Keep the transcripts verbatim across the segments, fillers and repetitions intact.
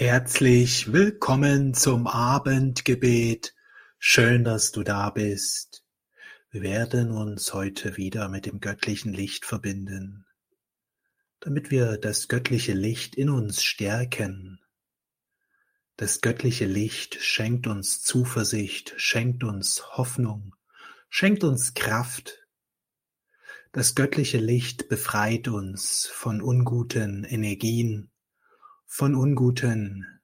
Herzlich willkommen zum Abendgebet. Schön, dass du da bist. Wir werden uns heute wieder mit dem göttlichen Licht verbinden, damit wir das göttliche Licht in uns stärken. Das göttliche Licht schenkt uns Zuversicht, schenkt uns Hoffnung, schenkt uns Kraft. Das göttliche Licht befreit uns von unguten Energien, von unguten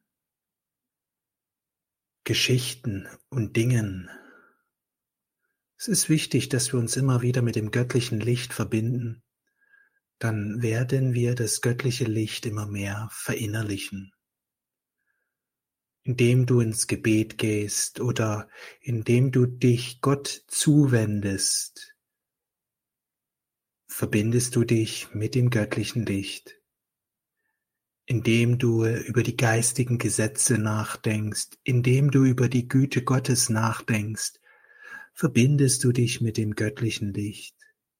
Geschichten und Dingen. Es ist wichtig, dass wir uns immer wieder mit dem göttlichen Licht verbinden. Dann werden wir das göttliche Licht immer mehr verinnerlichen. Indem du ins Gebet gehst oder indem du dich Gott zuwendest, verbindest du dich mit dem göttlichen Licht. Indem du über die geistigen Gesetze nachdenkst, indem du über die Güte Gottes nachdenkst, verbindest du dich mit dem göttlichen Licht.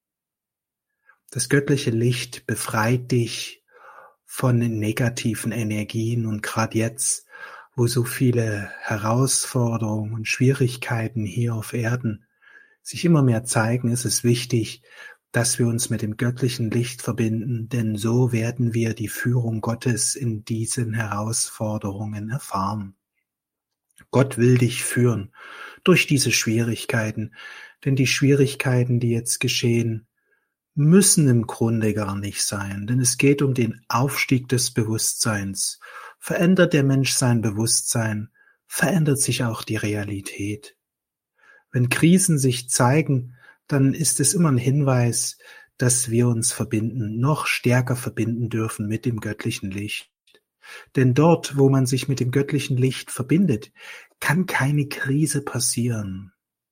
Das göttliche Licht befreit dich von negativen Energien und gerade jetzt, wo so viele Herausforderungen und Schwierigkeiten hier auf Erden sich immer mehr zeigen, ist es wichtig, dass wir uns mit dem göttlichen Licht verbinden, denn so werden wir die Führung Gottes in diesen Herausforderungen erfahren. Gott will dich führen durch diese Schwierigkeiten, denn die Schwierigkeiten, die jetzt geschehen, müssen im Grunde gar nicht sein, denn es geht um den Aufstieg des Bewusstseins. Verändert der Mensch sein Bewusstsein, verändert sich auch die Realität. Wenn Krisen sich zeigen, dann ist es immer ein Hinweis, dass wir uns verbinden, noch stärker verbinden dürfen mit dem göttlichen Licht. Denn dort, wo man sich mit dem göttlichen Licht verbindet, kann keine Krise passieren.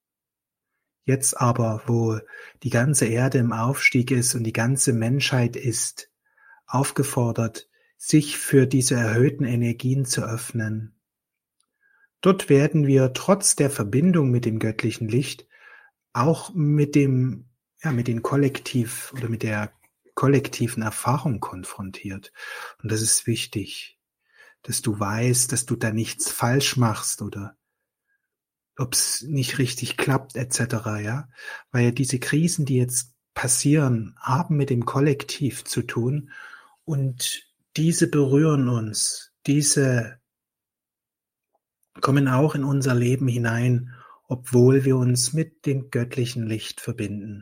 Jetzt aber, wo die ganze Erde im Aufstieg ist und die ganze Menschheit ist aufgefordert, sich für diese erhöhten Energien zu öffnen, dort werden wir trotz der Verbindung mit dem göttlichen Licht auch mit dem, ja, mit den Kollektiv oder mit der kollektiven Erfahrung konfrontiert. Und das ist wichtig, dass du weißt, dass du da nichts falsch machst oder ob es nicht richtig klappt, et cetera. Ja, weil diese Krisen, die jetzt passieren, haben mit dem Kollektiv zu tun und diese berühren uns, diese kommen auch in unser Leben hinein, obwohl wir uns mit dem göttlichen Licht verbinden.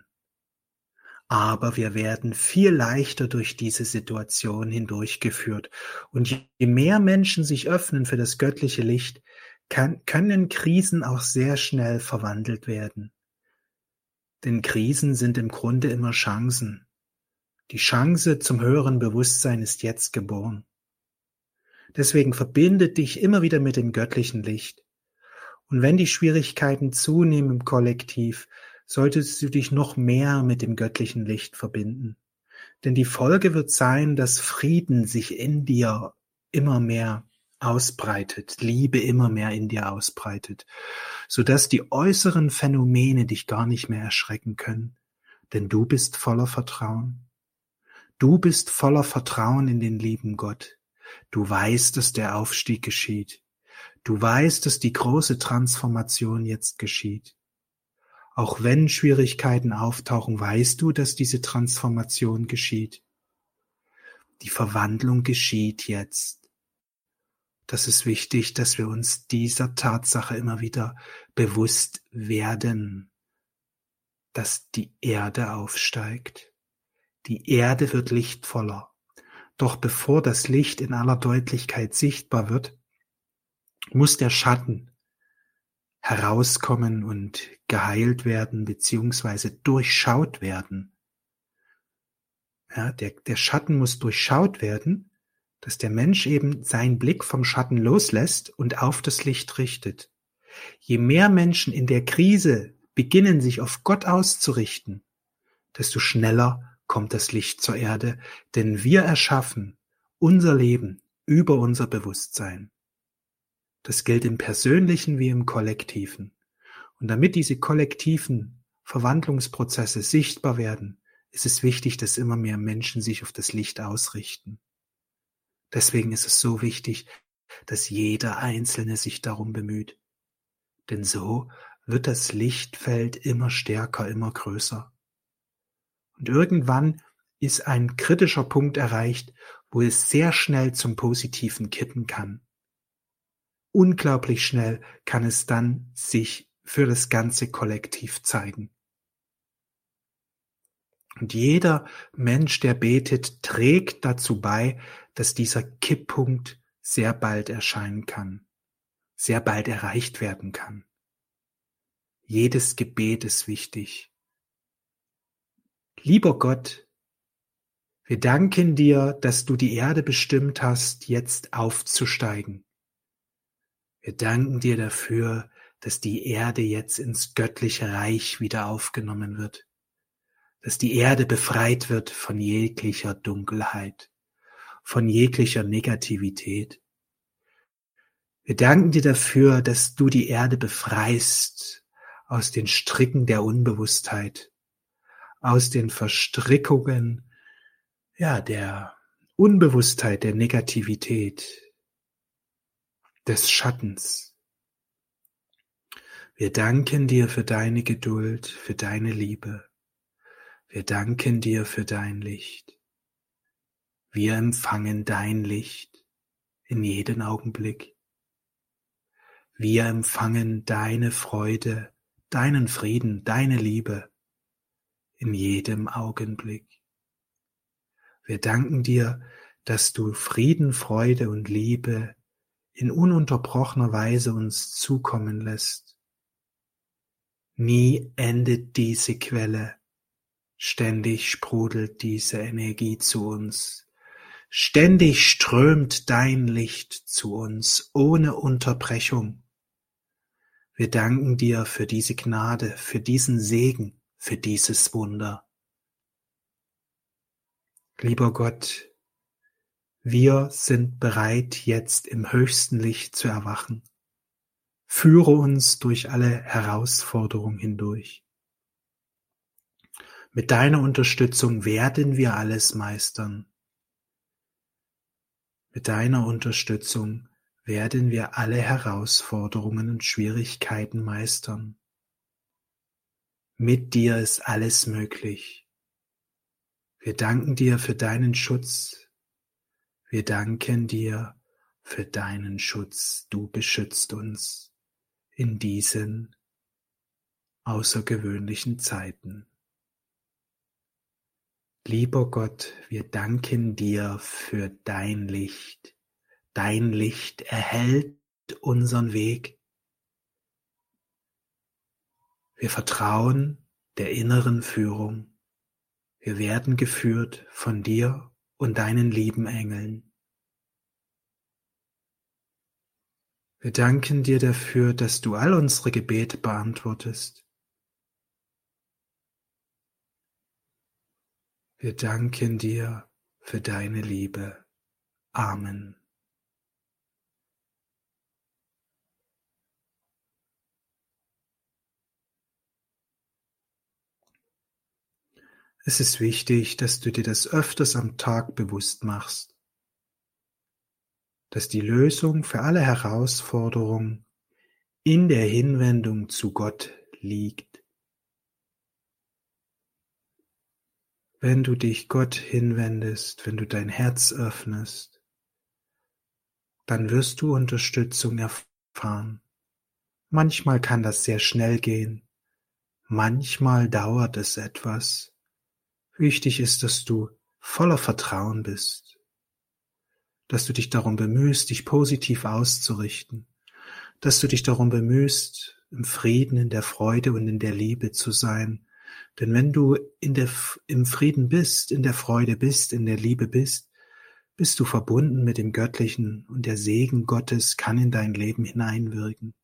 Aber wir werden viel leichter durch diese Situation hindurchgeführt. Und je mehr Menschen sich öffnen für das göttliche Licht, kann, können Krisen auch sehr schnell verwandelt werden. Denn Krisen sind im Grunde immer Chancen. Die Chance zum höheren Bewusstsein ist jetzt geboren. Deswegen verbinde dich immer wieder mit dem göttlichen Licht. Und wenn die Schwierigkeiten zunehmen im Kollektiv, solltest du dich noch mehr mit dem göttlichen Licht verbinden. Denn die Folge wird sein, dass Frieden sich in dir immer mehr ausbreitet, Liebe immer mehr in dir ausbreitet, sodass die äußeren Phänomene dich gar nicht mehr erschrecken können. Denn du bist voller Vertrauen. Du bist voller Vertrauen in den lieben Gott. Du weißt, dass der Aufstieg geschieht. Du weißt, dass die große Transformation jetzt geschieht. Auch wenn Schwierigkeiten auftauchen, weißt du, dass diese Transformation geschieht. Die Verwandlung geschieht jetzt. Das ist wichtig, dass wir uns dieser Tatsache immer wieder bewusst werden, dass die Erde aufsteigt. Die Erde wird lichtvoller. Doch bevor das Licht in aller Deutlichkeit sichtbar wird, muss der Schatten herauskommen und geheilt werden beziehungsweise durchschaut werden. Ja, der, der Schatten muss durchschaut werden, dass der Mensch eben seinen Blick vom Schatten loslässt und auf das Licht richtet. Je mehr Menschen in der Krise beginnen, sich auf Gott auszurichten, desto schneller kommt das Licht zur Erde, denn wir erschaffen unser Leben über unser Bewusstsein. Das gilt im Persönlichen wie im Kollektiven. Und damit diese kollektiven Verwandlungsprozesse sichtbar werden, ist es wichtig, dass immer mehr Menschen sich auf das Licht ausrichten. Deswegen ist es so wichtig, dass jeder Einzelne sich darum bemüht. Denn so wird das Lichtfeld immer stärker, immer größer. Und irgendwann ist ein kritischer Punkt erreicht, wo es sehr schnell zum Positiven kippen kann. Unglaublich schnell kann es dann sich für das ganze Kollektiv zeigen. Und jeder Mensch, der betet, trägt dazu bei, dass dieser Kipppunkt sehr bald erscheinen kann, sehr bald erreicht werden kann. Jedes Gebet ist wichtig. Lieber Gott, wir danken dir, dass du die Erde bestimmt hast, jetzt aufzusteigen. Wir danken dir dafür, dass die Erde jetzt ins göttliche Reich wieder aufgenommen wird, dass die Erde befreit wird von jeglicher Dunkelheit, von jeglicher Negativität. Wir danken dir dafür, dass du die Erde befreist aus den Stricken der Unbewusstheit, aus den Verstrickungen, ja, der Unbewusstheit, der Negativität, des Schattens. Wir danken dir für deine Geduld, für deine Liebe. Wir danken dir für dein Licht. Wir empfangen dein Licht in jedem Augenblick. Wir empfangen deine Freude, deinen Frieden, deine Liebe in jedem Augenblick. Wir danken dir, dass du Frieden, Freude und Liebe in ununterbrochener Weise uns zukommen lässt. Nie endet diese Quelle. Ständig sprudelt diese Energie zu uns. Ständig strömt dein Licht zu uns, ohne Unterbrechung. Wir danken dir für diese Gnade, für diesen Segen, für dieses Wunder. Lieber Gott, wir sind bereit, jetzt im höchsten Licht zu erwachen. Führe uns durch alle Herausforderungen hindurch. Mit deiner Unterstützung werden wir alles meistern. Mit deiner Unterstützung werden wir alle Herausforderungen und Schwierigkeiten meistern. Mit dir ist alles möglich. Wir danken dir für deinen Schutz. Wir danken dir für deinen Schutz. Du beschützt uns in diesen außergewöhnlichen Zeiten. Lieber Gott, wir danken dir für dein Licht. Dein Licht erhellt unseren Weg. Wir vertrauen der inneren Führung. Wir werden geführt von dir und deinen lieben Engeln. Wir danken dir dafür, dass du all unsere Gebete beantwortest. Wir danken dir für deine Liebe. Amen. Es ist wichtig, dass du dir das öfters am Tag bewusst machst, dass die Lösung für alle Herausforderungen in der Hinwendung zu Gott liegt. Wenn du dich Gott hinwendest, wenn du dein Herz öffnest, dann wirst du Unterstützung erfahren. Manchmal kann das sehr schnell gehen, manchmal dauert es etwas. Wichtig ist, dass du voller Vertrauen bist, dass du dich darum bemühst, dich positiv auszurichten, dass du dich darum bemühst, im Frieden, in der Freude und in der Liebe zu sein. Denn wenn du in der, im Frieden bist, in der Freude bist, in der Liebe bist, bist du verbunden mit dem Göttlichen und der Segen Gottes kann in dein Leben hineinwirken.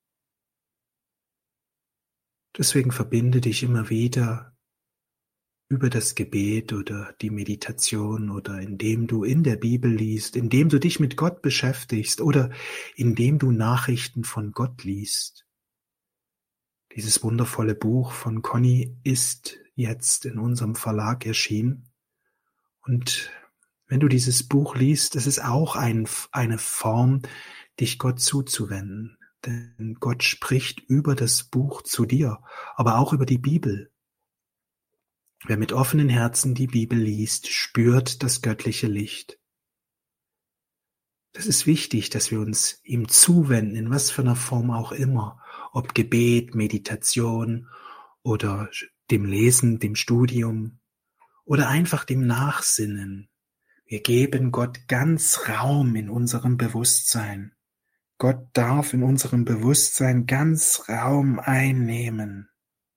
Deswegen verbinde dich immer wieder über das Gebet oder die Meditation oder indem du in der Bibel liest, indem du dich mit Gott beschäftigst oder indem du Nachrichten von Gott liest. Dieses wundervolle Buch von Conny ist jetzt in unserem Verlag erschienen. Und wenn du dieses Buch liest, das ist auch ein, eine Form, dich Gott zuzuwenden. Denn Gott spricht über das Buch zu dir, aber auch über die Bibel. Wer mit offenen Herzen die Bibel liest, spürt das göttliche Licht. Das ist wichtig, dass wir uns ihm zuwenden, in was für einer Form auch immer, ob Gebet, Meditation oder dem Lesen, dem Studium oder einfach dem Nachsinnen. Wir geben Gott ganz Raum in unserem Bewusstsein. Gott darf in unserem Bewusstsein ganz Raum einnehmen.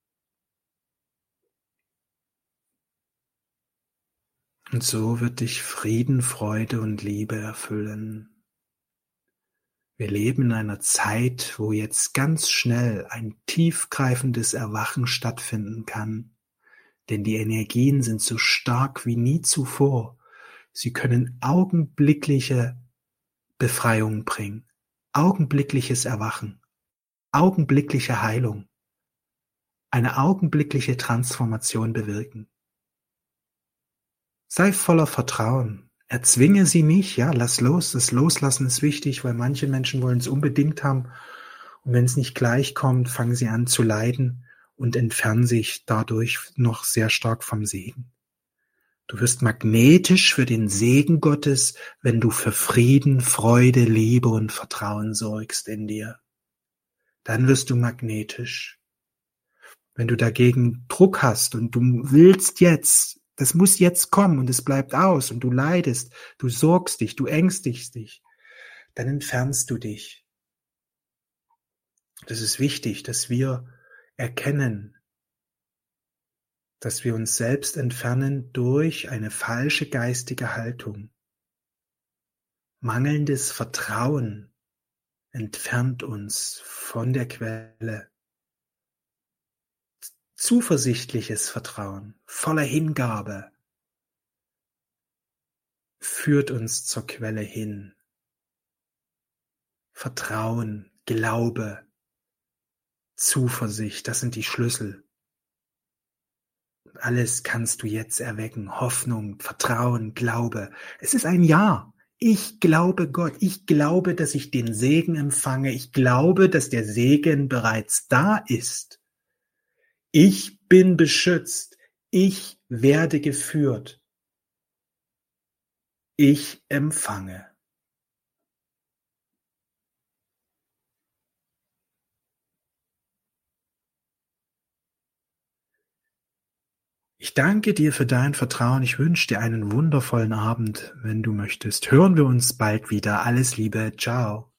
Und so wird dich Frieden, Freude und Liebe erfüllen. Wir leben in einer Zeit, wo jetzt ganz schnell ein tiefgreifendes Erwachen stattfinden kann, denn die Energien sind so stark wie nie zuvor. Sie können augenblickliche Befreiung bringen, augenblickliches Erwachen, augenblickliche Heilung, eine augenblickliche Transformation bewirken. Sei voller Vertrauen. Erzwinge sie nicht, ja, lass los. Das Loslassen ist wichtig, weil manche Menschen wollen es unbedingt haben. Und wenn es nicht gleich kommt, fangen sie an zu leiden und entfernen sich dadurch noch sehr stark vom Segen. Du wirst magnetisch für den Segen Gottes, wenn du für Frieden, Freude, Liebe und Vertrauen sorgst in dir. Dann wirst du magnetisch. Wenn du dagegen Druck hast und du willst jetzt, das muss jetzt kommen und es bleibt aus und du leidest, du sorgst dich, du ängstigst dich, dann entfernst du dich. Das ist wichtig, dass wir erkennen, dass wir uns selbst entfernen durch eine falsche geistige Haltung. Mangelndes Vertrauen entfernt uns von der Quelle. Zuversichtliches Vertrauen, voller Hingabe, führt uns zur Quelle hin. Vertrauen, Glaube, Zuversicht, das sind die Schlüssel. Alles kannst du jetzt erwecken. Hoffnung, Vertrauen, Glaube. Es ist ein Ja. Ich glaube Gott. Ich glaube, dass ich den Segen empfange. Ich glaube, dass der Segen bereits da ist. Ich bin beschützt. Ich werde geführt. Ich empfange. Ich danke dir für dein Vertrauen. Ich wünsche dir einen wundervollen Abend, wenn du möchtest. Hören wir uns bald wieder. Alles Liebe. Ciao.